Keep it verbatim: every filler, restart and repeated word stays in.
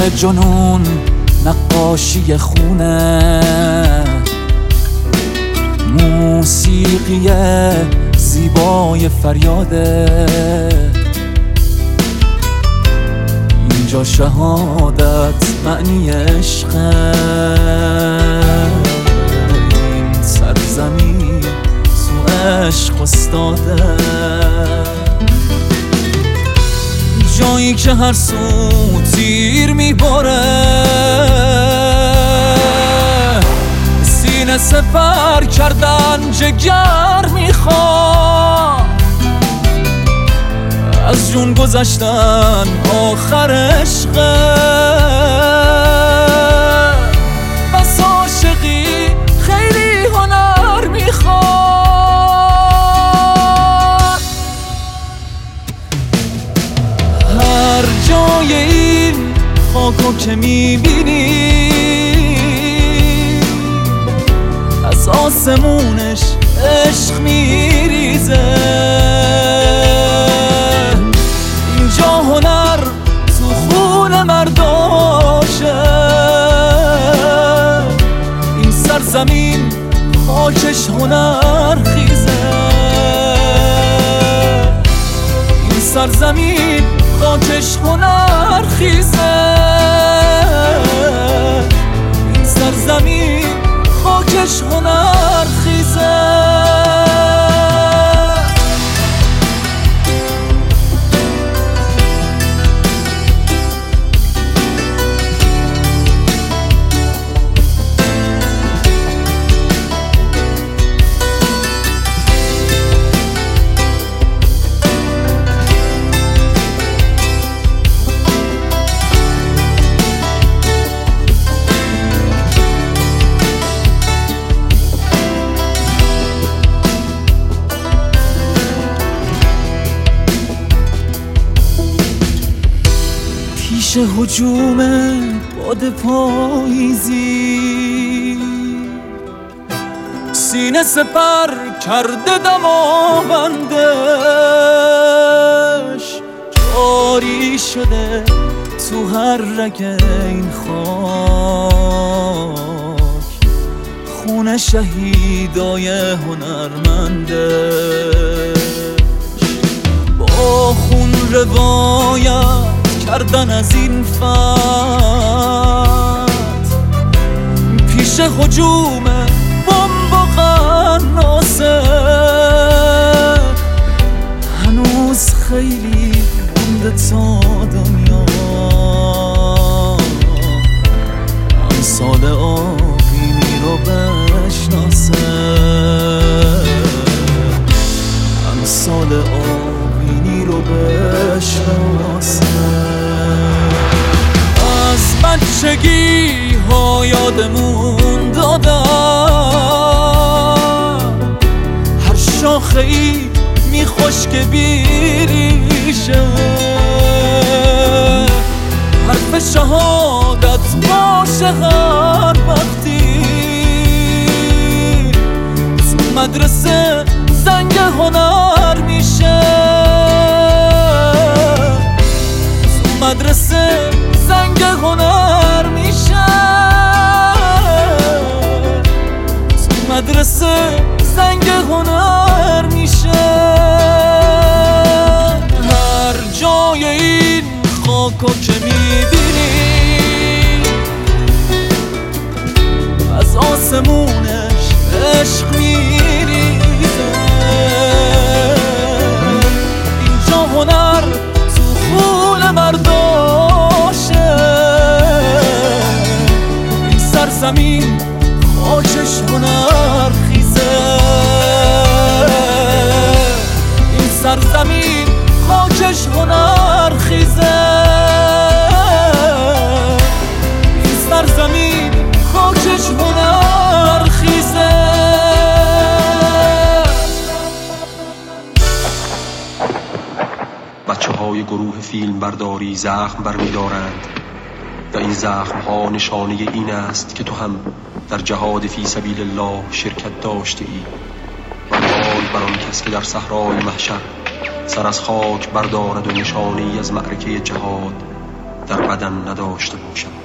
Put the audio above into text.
جنون نقاشی خونه، موسیقی زیبای فریاده. اینجا شهادت معنی عشقه، این سرزمین سو عشق استاده. جایی که هر سو تیر میباره، سینه سپر کردن جگر میخواد، از جون گذشتن آخر عشقه. بس عاشقی خیلی هنر میخواد. هر جای این خاکو که میبینی، از آسمونش عشق میریزه. اینجا هنر تو خون مرداشه، این سرزمین خاکش هنر خیزه. این سرزمین خاکش هنر خیزه. این سرزمین خاکش هنر خیزه. پیش هجوم باد پاییزی، سینه سپر کرده دماوندش. جاری شده تو هر رگ این خاک، خون شهیدای هنرمندش. با خون روایت کردن از این فتح، پیش هجوم بمب و قناصه. هنوز خیلی مونده تا دنیا امثال آبینی رو بشناسه. امثال آبینی رو بشناسه. از بچگی ها یادمون دادن، هر شاخه ای میخوش که بیریشه. حرف شهادت باشه هر وقتی تو مدرسه زنگ هنر میشه. تو مدرسه زنگ هنر میشه. تو مدرسه زنگ هنر میشه. هر جای این خاکو که میبینی، از آسمونش عشق میریزه. اینجا هنر تو خون مرداشه، این سرزمین خاکش هنر خیزه. این سرزمین خاکش هنر خیزه. این سرزمین خاکش هنر خیزه. بچه های گروه فیلم برداری زخم برمی‌دارند و این زخم ها نشانه این است که تو هم در جهاد فی سبیل الله شرکت داشته ای. و حال بر آن کس که در صحرای محشر سر از خاک بردارد و نشانه ای از معرکه جهاد در بدن نداشته باشد.